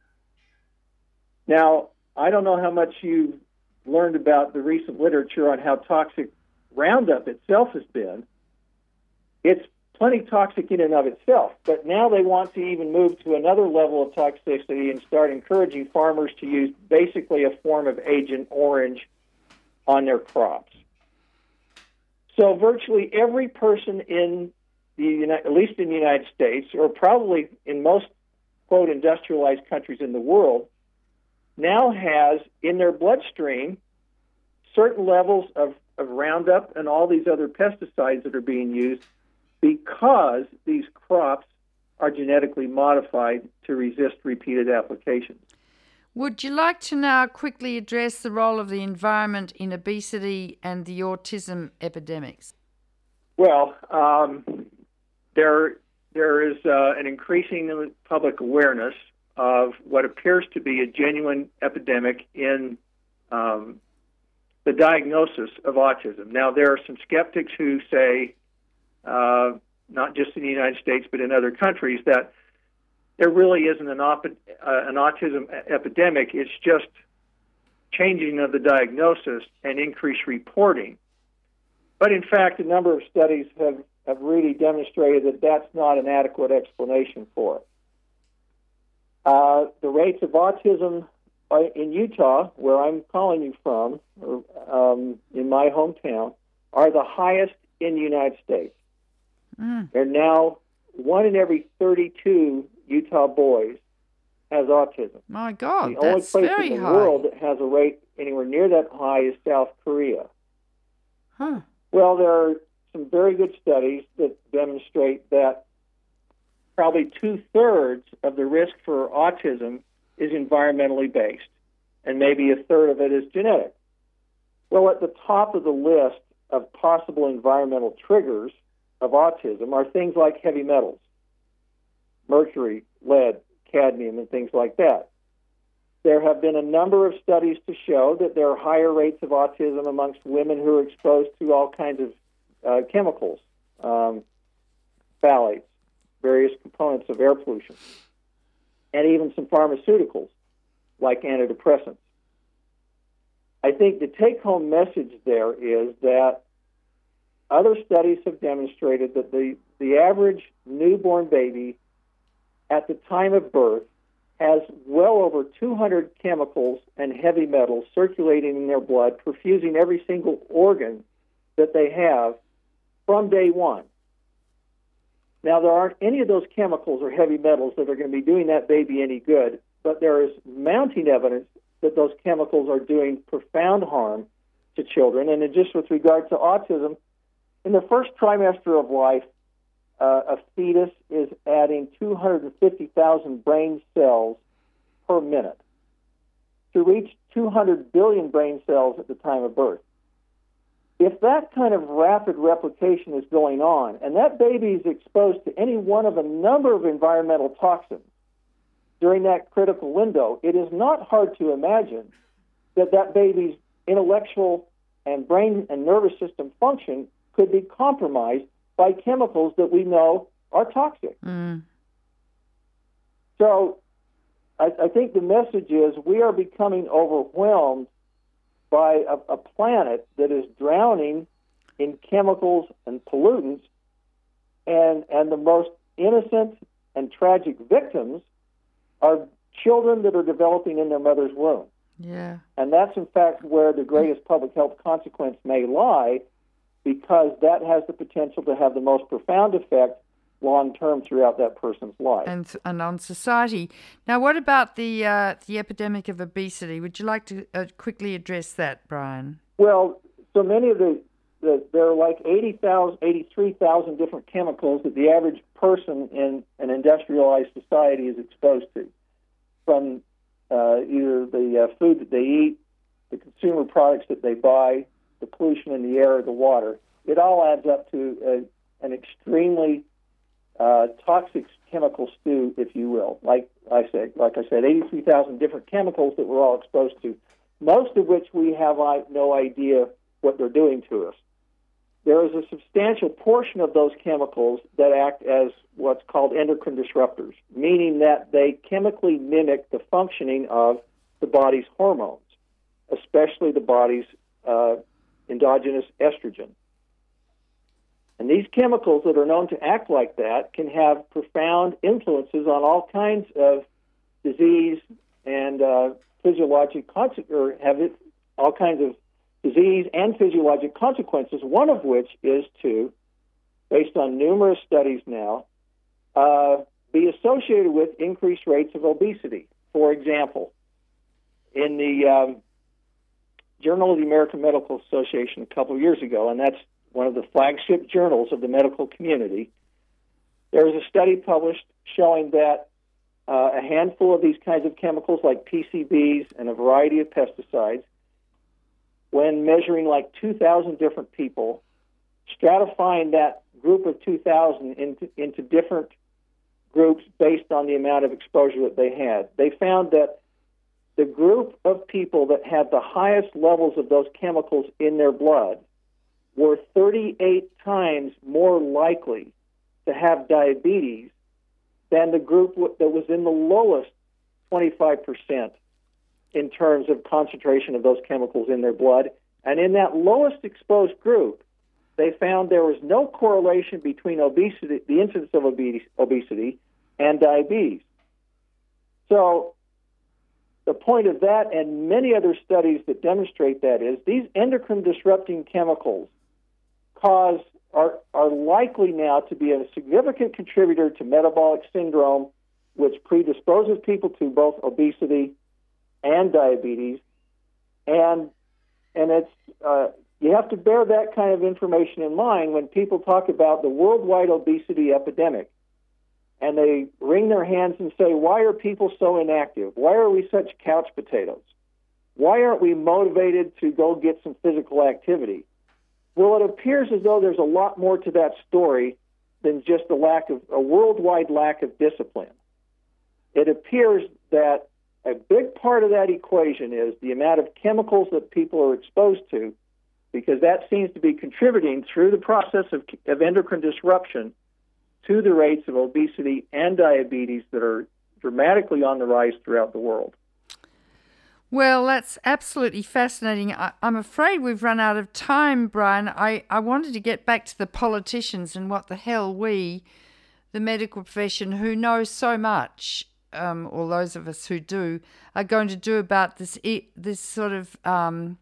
Now, I don't know how much you've learned about the recent literature on how toxic Roundup itself has been. It's plenty toxic in and of itself, but now they want to even move to another level of toxicity and start encouraging farmers to use basically a form of Agent Orange on their crops. So virtually every person in the, at least in the United States, or probably in most, quote, industrialized countries in the world, now has in their bloodstream certain levels of, of Roundup and all these other pesticides that are being used because these crops are genetically modified to resist repeated applications. Would you like to now quickly address the role of the environment in obesity and the autism epidemics? Well, um, there there is uh, an increasing public awareness of what appears to be a genuine epidemic in um, the diagnosis of autism. Now, there are some skeptics who say, uh, not just in the United States, but in other countries, that there really isn't an, op- uh, an autism epidemic. It's just changing of the diagnosis and increased reporting. But in fact, a number of studies have, have really demonstrated that that's not an adequate explanation for it. Uh, the rates of autism in Utah, where I'm calling you from, or, um, in my hometown, are the highest in the United States. Mm. And now one in every thirty-two Utah boys has autism. My God, the only that's place very in the high. world that has a rate anywhere near that high is South Korea. Huh. Well, there are some very good studies that demonstrate that probably two-thirds of the risk for autism is environmentally based, and maybe a third of it is genetic. Well, at the top of the list of possible environmental triggers of autism are things like heavy metals, mercury, lead, cadmium, and things like that. There have been a number of studies to show that there are higher rates of autism amongst women who are exposed to all kinds of uh, chemicals, um, phthalates, various components of air pollution, and even some pharmaceuticals like antidepressants. I think the take-home message there is that other studies have demonstrated that the, the average newborn baby at the time of birth has well over two hundred chemicals and heavy metals circulating in their blood, perfusing every single organ that they have from day one. Now, there aren't any of those chemicals or heavy metals that are going to be doing that baby any good, but there is mounting evidence that those chemicals are doing profound harm to children. And just with regard to autism, in the first trimester of life, uh, a fetus is adding two hundred fifty thousand brain cells per minute to reach two hundred billion brain cells at the time of birth. If that kind of rapid replication is going on, and that baby is exposed to any one of a number of environmental toxins during that critical window, it is not hard to imagine that that baby's intellectual and brain and nervous system function could be compromised by chemicals that we know are toxic. Mm. So I, I think the message is we are becoming overwhelmed by a, a planet that is drowning in chemicals and pollutants, and, and the most innocent and tragic victims are children that are developing in their mother's womb. Yeah. And that's, in fact, where the greatest public health consequence may lie, because that has the potential to have the most profound effect long-term throughout that person's life. And, and on society. Now, what about the uh, the epidemic of obesity? Would you like to uh, quickly address that, Brian? Well, so many of the, the there are like eighty thousand, eighty-three thousand different chemicals that the average person in an industrialized society is exposed to, from uh, either the uh, food that they eat, the consumer products that they buy, the pollution in the air or the water. It all adds up to a, an extremely uh, toxic chemical stew, if you will. Like I said, like I said, eighty-three thousand different chemicals that we're all exposed to, most of which we have no idea what they're doing to us. There is a substantial portion of those chemicals that act as what's called endocrine disruptors, meaning that they chemically mimic the functioning of the body's hormones, especially the body's uh, endogenous estrogen. And these chemicals that are known to act like that can have profound influences on all kinds of disease and uh, physiologic consequences, or have it, all kinds of disease and physiologic consequences, one of which is to, based on numerous studies now, uh, be associated with increased rates of obesity. For example, in the um, Journal of the American Medical Association a couple of years ago, and that's one of the flagship journals of the medical community, there was a study published showing that uh, a handful of these kinds of chemicals like P C Bs and a variety of pesticides, when measuring like two thousand different people, stratifying that group of two thousand into, into different groups based on the amount of exposure that they had, they found that the group of people that had the highest levels of those chemicals in their blood were thirty-eight times more likely to have diabetes than the group that was in the lowest twenty-five percent in terms of concentration of those chemicals in their blood. And in that lowest exposed group, they found there was no correlation between obesity, the incidence of obesity, and diabetes. So the point of that and many other studies that demonstrate that is these endocrine disrupting chemicals cause are, are likely now to be a significant contributor to metabolic syndrome, which predisposes people to both obesity and diabetes, and and it's uh, you have to bear that kind of information in mind when people talk about the worldwide obesity epidemic. and they wring their hands and say, why are people so inactive? Why are we such couch potatoes? Why aren't we motivated to go get some physical activity? Well, it appears as though there's a lot more to that story than just a lack of a worldwide lack of discipline. It appears that a big part of that equation is the amount of chemicals that people are exposed to, because that seems to be contributing through the process of, of endocrine disruption to the rates of obesity and diabetes that are dramatically on the rise throughout the world. Well, that's absolutely fascinating. I, I'm afraid we've run out of time, Brian. I, I wanted to get back to the politicians and what the hell we, the medical profession, who know so much, um, or those of us who do, are going to do about this this sort of um,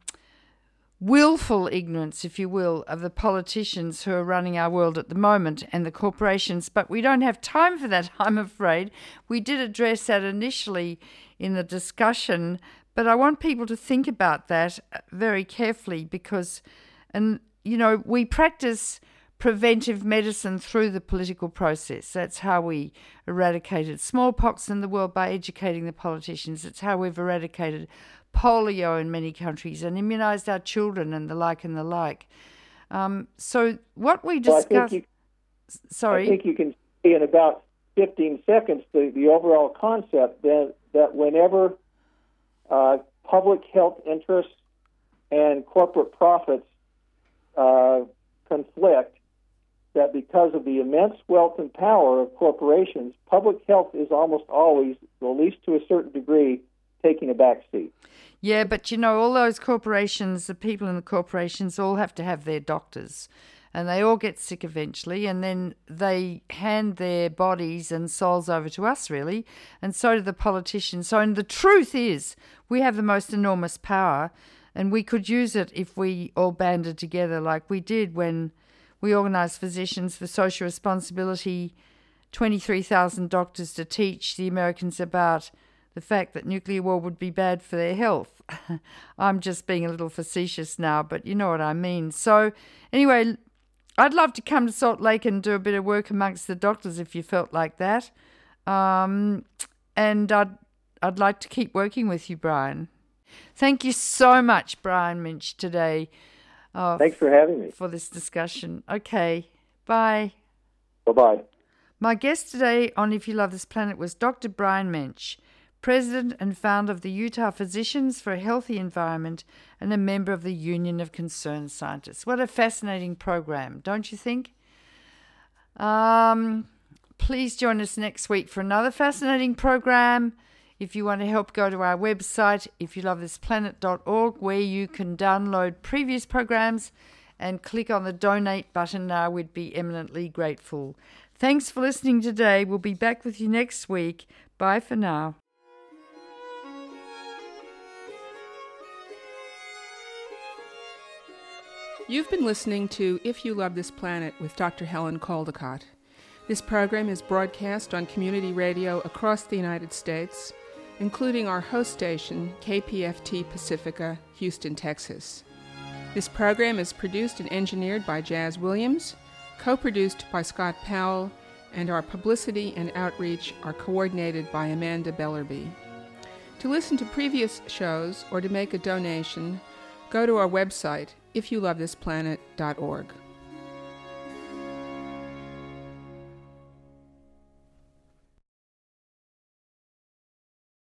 willful ignorance, if you will, of the politicians who are running our world at the moment and the corporations. But we don't have time for that, I'm afraid. We did address that initially in the discussion, but I want people to think about that very carefully because, and you know, we practice preventive medicine through the political process. That's how we eradicated smallpox in the world, by educating the politicians. It's how we've eradicated polio in many countries and immunized our children and the like and the like. Um, so what we discussed... Well, I think you, sorry? I think you can see in about fifteen seconds the, the overall concept that, that whenever uh, public health interests and corporate profits uh, conflict, that because of the immense wealth and power of corporations, public health is almost always, at least to a certain degree, taking a back seat. Yeah, but you know, all those corporations, the people in the corporations all have to have their doctors, and they all get sick eventually, and then they hand their bodies and souls over to us, really, and so do the politicians. So, and the truth is, we have the most enormous power, and we could use it if we all banded together like we did when we organised Physicians for Social Responsibility, twenty-three thousand doctors to teach the Americans about the fact that nuclear war would be bad for their health. I'm just being a little facetious now, but you know what I mean. So anyway, I'd love to come to Salt Lake and do a bit of work amongst the doctors if you felt like that. Um, and I'd, I'd like to keep working with you, Brian. Thank you so much, Brian Minch, today. Uh, Thanks for having me. For this discussion. Okay, bye. Bye-bye. My guest today on If You Love This Planet was Doctor Brian Minch, President and founder of the Utah Physicians for a Healthy Environment and a member of the Union of Concerned Scientists. What a fascinating program, don't you think? Um, please join us next week for another fascinating program. If you want to help, go to our website, if you love this planet dot org, where you can download previous programs and click on the donate button now. We'd be eminently grateful. Thanks for listening today. We'll be back with you next week. Bye for now. You've been listening to If You Love This Planet with Doctor Helen Caldicott. This program is broadcast on community radio across the United States, including our host station, K P F T Pacifica, Houston, Texas. This program is produced and engineered by Jazz Williams, co-produced by Scott Powell, and our publicity and outreach are coordinated by Amanda Bellerby. To listen to previous shows or to make a donation, go to our website, if you love this planet dot org.